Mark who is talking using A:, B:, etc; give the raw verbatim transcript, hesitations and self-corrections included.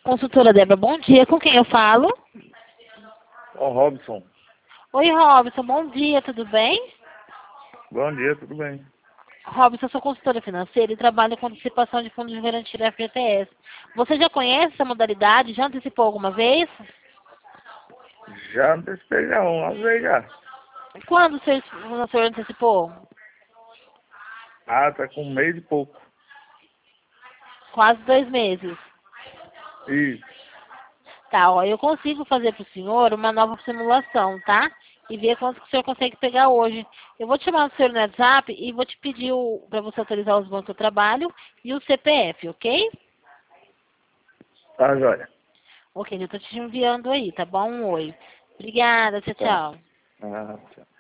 A: Consultora Débora, bom dia. Com quem eu falo?
B: Ô, Robson.
A: Oi, Robson. Bom dia, tudo bem?
B: Bom dia, tudo bem?
A: Robson, eu sou consultora financeira e trabalho com antecipação de fundos de garantia F G T S. Você já conhece essa modalidade? Já antecipou alguma vez?
B: Já antecipei já umas vezes já.
A: Quando o senhor, o senhor antecipou?
B: Ah, tá com um mês e pouco.
A: Quase dois meses.
B: Isso.
A: Tá, ó, eu consigo fazer para o senhor uma nova simulação, tá? E ver quanto que o senhor consegue pegar hoje. Eu vou te chamar o senhor no WhatsApp e vou te pedir para você autorizar os bancos que eu trabalho e o C P F, ok?
B: Tá, joia.
A: Ok, eu tô te enviando aí, tá bom? Um oi. Obrigada, tchau,
B: Tá.
A: tchau.
B: Ah, tchau.